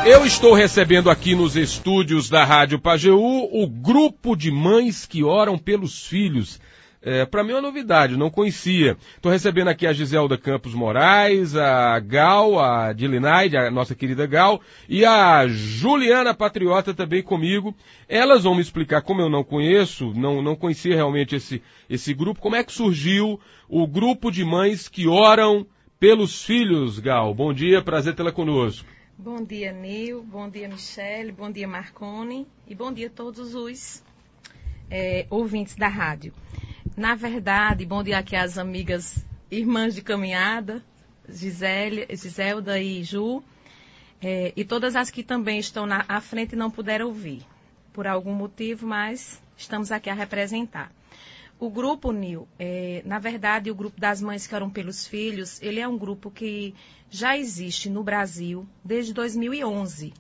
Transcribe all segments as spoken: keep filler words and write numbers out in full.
Eu estou recebendo aqui nos estúdios da Rádio Pajeú o grupo de mães que oram pelos filhos. É, para mim é uma novidade, não conhecia. Estou recebendo aqui a Giselda Campos Moraes, a Gal, a Dilinaide, a nossa querida Gal, e a Juliana Patriota também comigo. Elas vão me explicar, como eu não conheço, não, não conhecia realmente esse, esse grupo, como é que surgiu o grupo de mães que oram pelos filhos, Gal. Bom dia, prazer tê-la conosco. Bom dia, Nil, bom dia, Michele, bom dia, Marconi, e bom dia a todos os é, ouvintes da rádio. Na verdade, bom dia aqui às amigas irmãs de caminhada, Gisele, Giselda e Ju, é, e todas as que também estão na à frente e não puderam ouvir, por algum motivo, mas estamos aqui a representar. O grupo, Nil, é, na verdade, o grupo das mães que oram pelos filhos, ele é um grupo que já existe no Brasil desde dois mil e onze.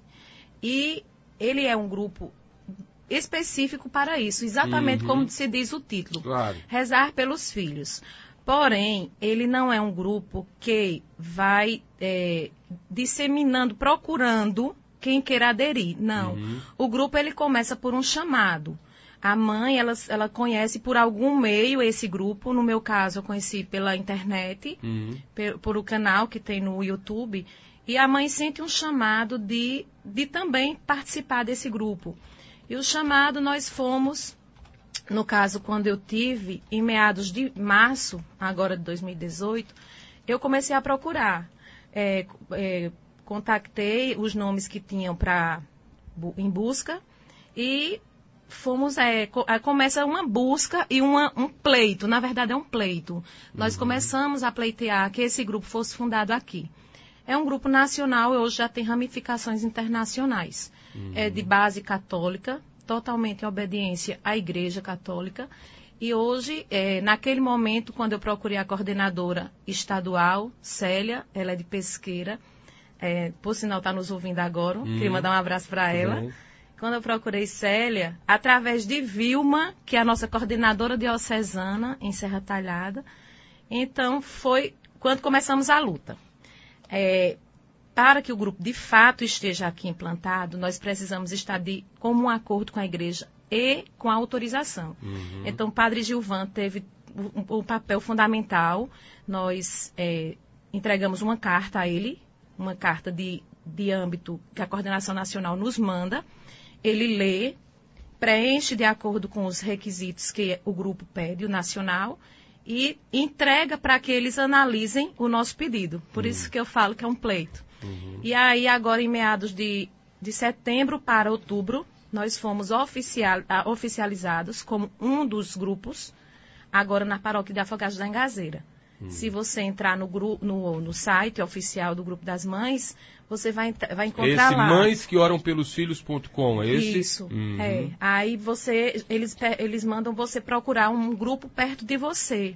E ele é um grupo específico para isso, exatamente uhum. como se diz o título, claro. Rezar pelos filhos. Porém, ele não é um grupo que vai é, disseminando, procurando quem queira aderir. Não. Uhum. O grupo ele começa por um chamado. A mãe, ela, ela conhece por algum meio esse grupo. No meu caso, eu conheci pela internet, uhum. por, por o canal que tem no YouTube. E a mãe sente um chamado de, de também participar desse grupo. E o chamado, nós fomos, no caso, quando eu tive, em meados de março, agora de dois mil e dezoito, eu comecei a procurar. É, é, contactei os nomes que tinham pra, em busca e... Fomos, é, começa uma busca e uma, um pleito, na verdade é um pleito. Nós uhum. começamos a pleitear que esse grupo fosse fundado aqui. É um grupo nacional e hoje já tem ramificações internacionais. Uhum. É de base católica, totalmente em obediência à Igreja Católica. E hoje, é, naquele momento, quando eu procurei a coordenadora estadual, Célia, ela é de Pesqueira, é, por sinal está nos ouvindo agora, uhum. queria mandar um abraço para ela. Uhum. Quando eu procurei Célia, através de Vilma, que é a nossa coordenadora diocesana em Serra Talhada, então foi quando começamos a luta. É, para que o grupo de fato esteja aqui implantado, nós precisamos estar de comum acordo com a igreja e com a autorização. Uhum. Então, o padre Gilvan teve um, um papel fundamental. Nós é, entregamos uma carta a ele, uma carta de, de âmbito que a coordenação nacional nos manda. Ele lê, preenche de acordo com os requisitos que o grupo pede, o nacional, e entrega para que eles analisem o nosso pedido. Por uhum. isso que eu falo que é um pleito. Uhum. E aí, agora, em meados de, de setembro para outubro, nós fomos oficial, oficializados como um dos grupos, agora na paróquia de Afogados da Engazeira. Uhum. Se você entrar no, grupo, no, no site oficial do Grupo das Mães, você vai, vai encontrar esse lá. mães que oram pelos filhos ponto com, é esse? Isso, uhum. é. Aí você, eles, eles mandam você procurar um grupo perto de você. Uhum.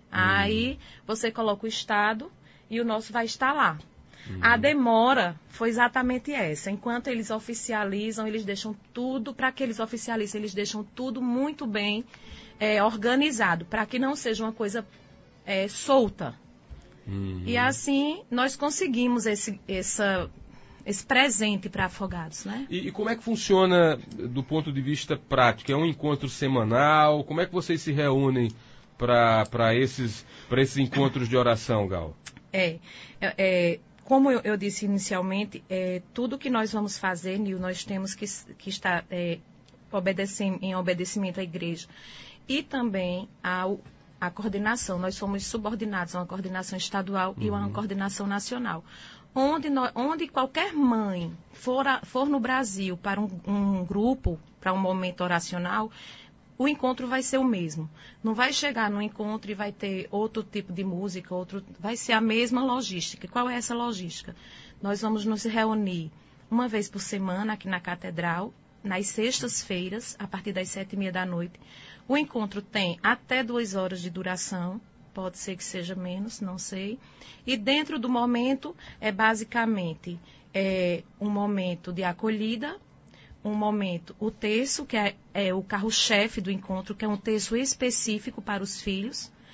Aí você coloca o estado e o nosso vai estar lá. Uhum. A demora foi exatamente essa. Enquanto eles oficializam, eles deixam tudo, para que eles oficializem, eles deixam tudo muito bem é, organizado, para que não seja uma coisa é, solta. Uhum. E assim nós conseguimos esse, essa, esse presente para Afogados, né? E, e como é que funciona do ponto de vista prático? É um encontro semanal? Como é que vocês se reúnem para esses, para esses encontros de oração, Gal? É, é como eu, eu disse inicialmente, é, tudo que nós vamos fazer, Nil, nós temos que, que estar é, obedecem, em obedecimento à igreja e também ao a coordenação. Nós somos subordinados a uma coordenação estadual uhum. e a uma coordenação nacional. Onde, nós, onde qualquer mãe for, a, for no Brasil para um, um grupo, para um momento oracional, o encontro vai ser o mesmo. Não vai chegar no encontro e vai ter outro tipo de música, outro, vai ser a mesma logística. Qual é essa logística? Nós vamos nos reunir uma vez por semana aqui na Catedral, nas sextas-feiras, a partir das sete e meia da noite. O encontro tem até duas horas de duração, pode ser que seja menos, não sei. E dentro do momento é basicamente é, um momento de acolhida, um momento, o terço, que é, é o carro-chefe do encontro, que é um terço específico para os filhos,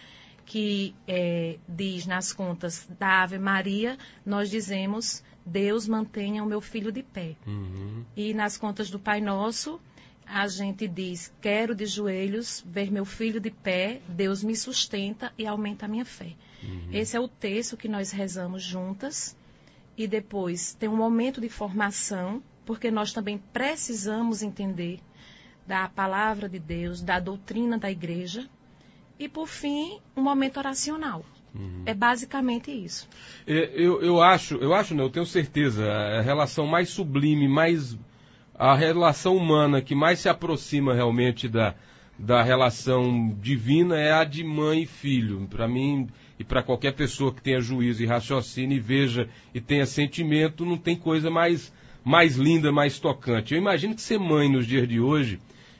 que é, diz nas contas da Ave Maria, nós dizemos, Deus mantenha o meu filho de pé. Uhum. E nas contas do Pai Nosso, a gente diz, quero de joelhos ver meu filho de pé, Deus me sustenta e aumenta a minha fé. Uhum. Esse é o texto que nós rezamos juntas. E depois tem um momento de formação, porque nós também precisamos entender da palavra de Deus, da doutrina da igreja. E, por fim, um momento oracional. Uhum. É basicamente isso. Eu, eu acho, eu acho não, eu tenho certeza, a relação mais sublime, mais a relação humana que mais se aproxima realmente da, da relação divina é a de mãe e filho. Para mim e para qualquer pessoa que tenha juízo e raciocínio e veja e tenha sentimento, não tem coisa mais, mais linda, mais tocante. Eu imagino que ser mãe nos dias de hoje,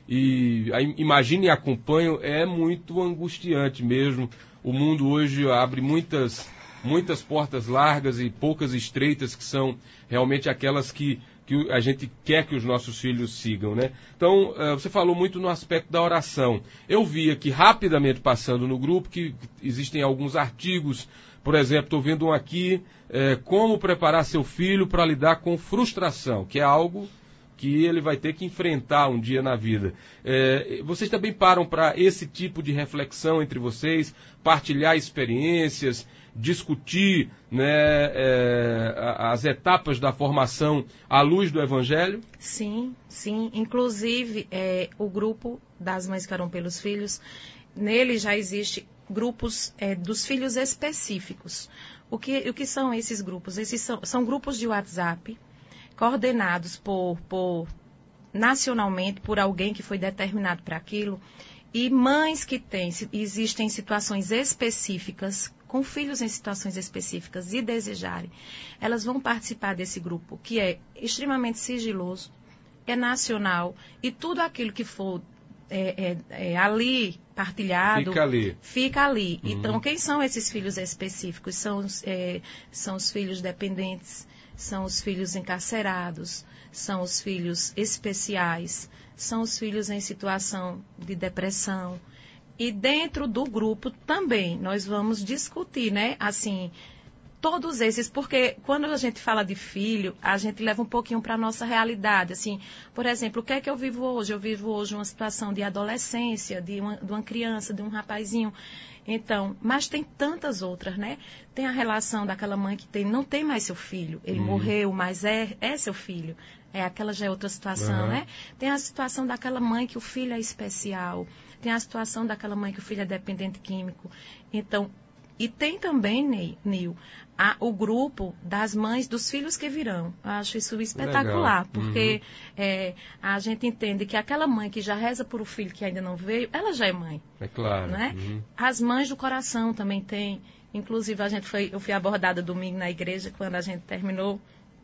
e imagine e acompanho, é muito angustiante mesmo. O mundo hoje abre muitas, muitas portas largas e poucas estreitas, que são realmente aquelas que, que a gente quer que os nossos filhos sigam, né? Então, você falou muito no aspecto da oração. Eu vi aqui, rapidamente passando no grupo, que existem alguns artigos. Por exemplo, estou vendo um aqui, é, como preparar seu filho para lidar com frustração, que é algo que ele vai ter que enfrentar um dia na vida. É, vocês também param para esse tipo de reflexão entre vocês, partilhar experiências, discutir, né, é, as etapas da formação à luz do Evangelho? Sim, sim. Inclusive, é, o grupo das Mães que Oram pelos Filhos, nele já existe grupos é, dos filhos específicos. O que, o que são esses grupos? Esses são, são grupos de WhatsApp, coordenados por, por, nacionalmente por alguém que foi determinado para aquilo, e mães que têm, existem situações específicas, com filhos em situações específicas e desejarem, elas vão participar desse grupo, que é extremamente sigiloso, é nacional, e tudo aquilo que for é, é, é, ali partilhado, fica ali. Fica ali. Uhum. Então, quem são esses filhos específicos? São, é, são os filhos dependentes, são os filhos encarcerados, são os filhos especiais, são os filhos em situação de depressão. E dentro do grupo também nós vamos discutir, né, assim, todos esses, porque quando a gente fala de filho, a gente leva um pouquinho para a nossa realidade, assim, por exemplo, o que é que eu vivo hoje? Eu vivo hoje uma situação de adolescência, de uma, de uma criança, de um rapazinho. Então, mas tem tantas outras, né? Tem a relação daquela mãe que tem, não tem mais seu filho, ele uhum. morreu, mas é, é seu filho. É, aquela já é outra situação, uhum. né? Tem a situação daquela mãe que o filho é especial, tem a situação daquela mãe que o filho é dependente químico. Então, e tem também, Nil, a, o grupo das mães dos filhos que virão. Eu acho isso espetacular, Legal. porque uhum. é, a gente entende que aquela mãe que já reza por um filho que ainda não veio, ela já é mãe. É claro. Né? Uhum. As mães do coração também tem. Inclusive, a gente foi, eu fui abordada domingo na igreja, quando a gente terminou.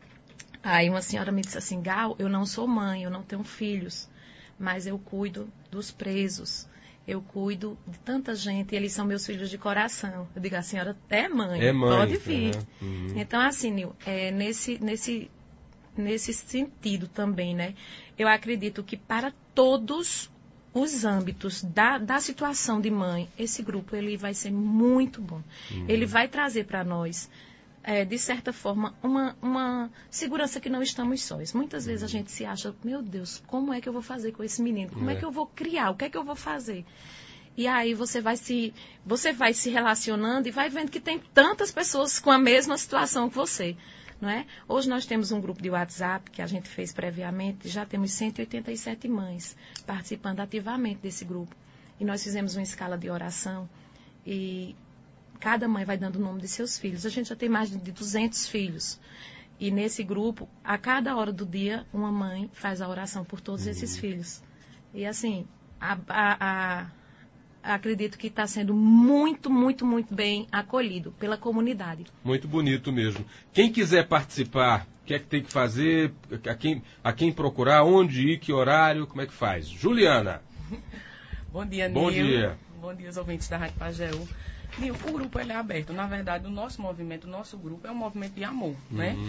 Aí uma senhora me disse assim, Gal, eu não sou mãe, eu não tenho filhos, mas eu cuido dos presos. Eu cuido de tanta gente, eles são meus filhos de coração. Eu digo, a senhora é mãe, é mãe pode vir. Uhum. Uhum. Então, assim, Nil, é, nesse, nesse, nesse sentido também, né? Eu acredito que para todos os âmbitos da, da situação de mãe, esse grupo ele vai ser muito bom. Uhum. Ele vai trazer para nós, é, de certa forma, uma, uma segurança que não estamos sós. Muitas vezes a gente se acha, meu Deus, como é que eu vou fazer com esse menino? Como é, é que eu vou criar? O que é que eu vou fazer? E aí você vai se, você vai se relacionando e vai vendo que tem tantas pessoas com a mesma situação que você. Não é? Hoje nós temos um grupo de WhatsApp que a gente fez previamente, já temos cento e oitenta e sete mães participando ativamente desse grupo. E nós fizemos uma escala de oração e cada mãe vai dando o nome de seus filhos. A gente já tem mais de duzentos filhos. E nesse grupo, a cada hora do dia, uma mãe faz a oração por todos uhum. esses filhos. E assim, a, a, a, acredito que está sendo muito, muito, muito bem acolhido pela comunidade. Muito bonito mesmo. Quem quiser participar, o que é que tem que fazer? A quem, a quem procurar? Onde ir? Que horário? Como é que faz? Juliana. Bom dia, Bom Nil. dia. Bom dia aos ouvintes da Rádio Pajeú. Nil, o grupo ele é aberto. Na verdade, o nosso movimento, o nosso grupo é um movimento de amor, uhum. né?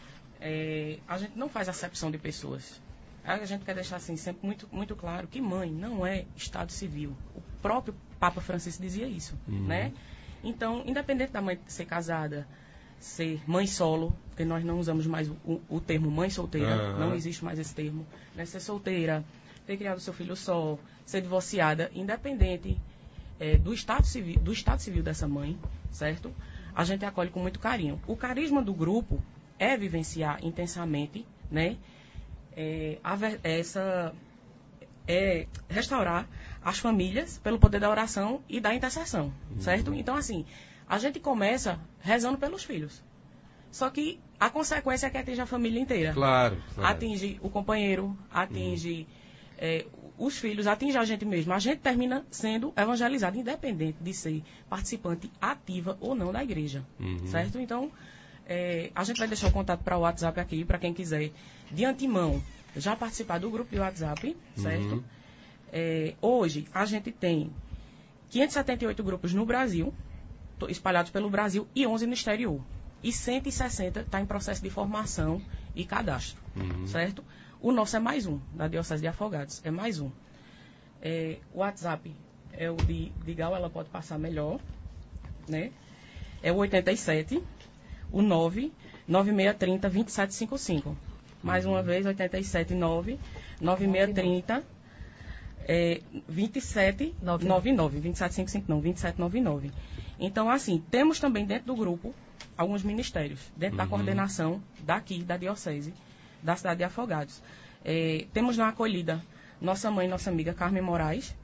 É, a gente não faz acepção de pessoas. A gente quer deixar assim, sempre muito, muito claro que mãe não é Estado civil. O próprio Papa Francisco dizia isso, uhum. né? Então, independente da mãe ser casada, ser mãe solo, porque nós não usamos mais o, o termo mãe solteira, uhum. não existe mais esse termo, né? Ser solteira, ter criado seu filho só, ser divorciada, independente é, do, estado civil, do estado civil dessa mãe, certo? A gente acolhe com muito carinho. O carisma do grupo é vivenciar intensamente, né? É, a, essa, é restaurar as famílias pelo poder da oração e da intercessão, uhum. certo? Então, assim, a gente começa rezando pelos filhos. Só que a consequência é que atinge a família inteira. Claro. claro. Atinge o companheiro, atinge uhum. é, os filhos, atinge a gente mesmo. A gente termina sendo evangelizado, independente de ser participante ativa ou não da igreja, uhum. certo? Então, é, a gente vai deixar o contato para o WhatsApp aqui, para quem quiser, de antemão, já participar do grupo de WhatsApp, certo? Uhum. É, hoje, a gente tem quinhentos e setenta e oito grupos no Brasil, espalhados pelo Brasil, e onze no exterior. E cento e sessenta está em processo de formação e cadastro, uhum. certo? O nosso é mais um, da Diocese de Afogados, é mais um. É, o WhatsApp é o de, de Gal, ela pode passar melhor, né? É o oitenta e sete, o nove nove seis três zero dois sete cinco cinco. Mais uma vez, oitenta e sete, nove nove seis três zero é, vinte e sete noventa e nove. vinte e sete cinquenta e cinco não, vinte e sete noventa e nove. Então, assim, temos também dentro do grupo alguns ministérios, dentro uhum. da coordenação daqui, da Diocese, da cidade de Afogados. É, temos na acolhida nossa mãe, nossa amiga Carmen Moraes,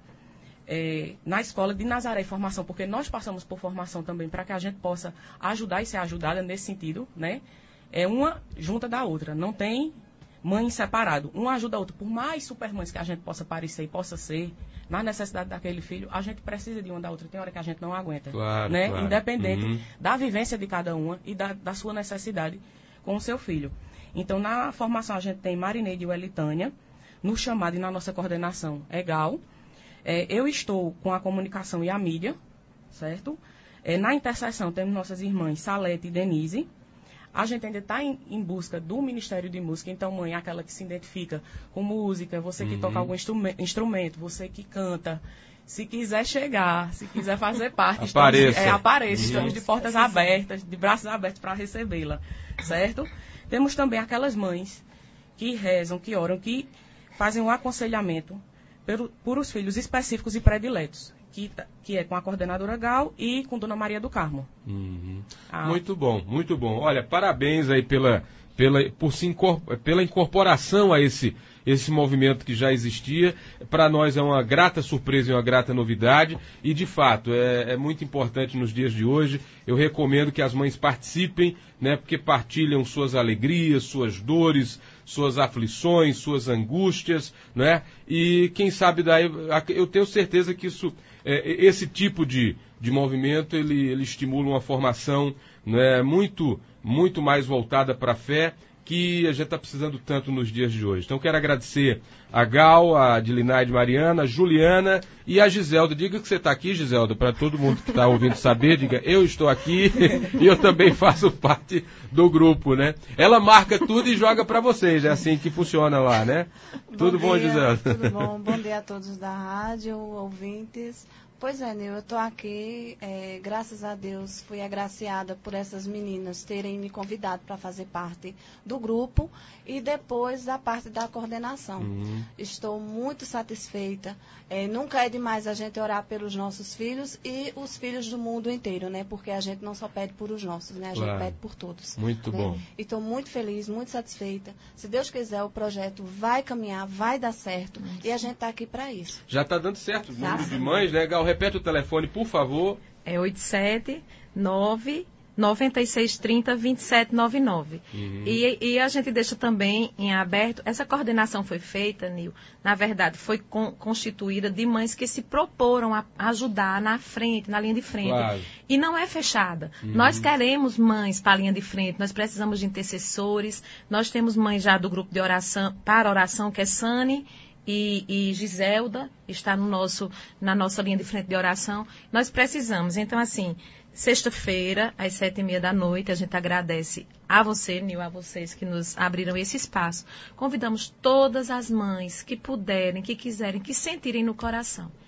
é, na escola de Nazaré Formação, porque nós passamos por formação também para que a gente possa ajudar e ser ajudada nesse sentido, né? É uma junta da outra, não tem mãe separado. Uma ajuda a outra. Por mais supermães que a gente possa parecer e possa ser, na necessidade daquele filho, a gente precisa de uma da outra. Tem hora que a gente não aguenta. Claro, né? claro. Independente uhum. da vivência de cada uma e da, da sua necessidade com o seu filho. Então, na formação, a gente tem Marineide e Welitânia, no chamado e na nossa coordenação é Gal. É, eu estou com a comunicação e a mídia, certo? É, na intercessão, temos nossas irmãs Salete e Denise. A gente ainda está em, em busca do Ministério de Música, então, mãe, aquela que se identifica com música, você que uhum. toca algum instrumento, você que canta, se quiser chegar, se quiser fazer parte, apareça, estamos, é, apareça, estamos de portas abertas, de braços abertos para recebê-la, certo? Temos também aquelas mães que rezam, que oram, que fazem um aconselhamento por, por os filhos específicos e prediletos. Que, que é com a coordenadora Gal e com Dona Maria do Carmo. Uhum. Ah. Muito bom, muito bom. Olha, parabéns aí pela, pela, por se incorpor, pela incorporação a esse, esse movimento que já existia. Para nós é uma grata surpresa e uma grata novidade. E, de fato, é, é muito importante nos dias de hoje. Eu recomendo que as mães participem, né, porque partilham suas alegrias, suas dores, suas aflições, suas angústias, né? E quem sabe daí, eu tenho certeza que isso... É, esse tipo de, de movimento, ele, ele estimula uma formação, né, muito, muito mais voltada para a fé, que a gente está precisando tanto nos dias de hoje. Então, quero agradecer a Gal, a Dilinaide Mariana, a Juliana e a Giselda. Diga que você está aqui, Giselda, para todo mundo que está ouvindo saber. Diga, eu estou aqui e eu também faço parte do grupo, né? Ela marca tudo e joga para vocês. É assim que funciona lá, né? Bom tudo dia, bom, Giselda? Tudo bom. Bom dia a todos da rádio, ouvintes. Pois é, Nil, eu estou aqui, é, graças a Deus, fui agraciada por essas meninas terem me convidado para fazer parte do grupo e depois da parte da coordenação. Uhum. Estou muito satisfeita. É, nunca é demais a gente orar pelos nossos filhos e os filhos do mundo inteiro, né? Porque a gente não só pede por os nossos, né? A claro. gente pede por todos. Muito né? bom. E estou muito feliz, muito satisfeita. Se Deus quiser, o projeto vai caminhar, vai dar certo isso. E a gente está aqui para isso. Já está dando certo. Número de mães, né, Gal? Repete o telefone, por favor. É oito sete nove nove seis três zero dois sete nove nove. Uhum. E, e a gente deixa também em aberto, essa coordenação foi feita, Nil, na verdade, foi con, constituída de mães que se proporam a ajudar na frente, na linha de frente. Claro. E não é fechada. Uhum. Nós queremos mães para a linha de frente, nós precisamos de intercessores, nós temos mães já do grupo de oração, para oração, que é Sani, E, e Giselda está no nosso, na nossa linha de frente de oração. Nós precisamos. Então, assim, sexta-feira, às sete e meia da noite, a gente agradece a você, Nil, a vocês que nos abriram esse espaço. Convidamos todas as mães que puderem, que quiserem, que sentirem no coração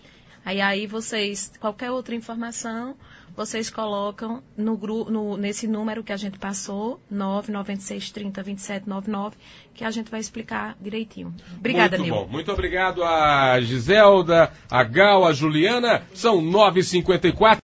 Aí aí vocês, qualquer outra informação, vocês colocam no, gru, no, nesse número que a gente passou, nove nove seis, trinta, vinte e sete, noventa e nove, que a gente vai explicar direitinho. Obrigada, Muito Nil. bom. Muito obrigado a Giselda, a Gal, a Juliana. São nove e cinquenta e quatro.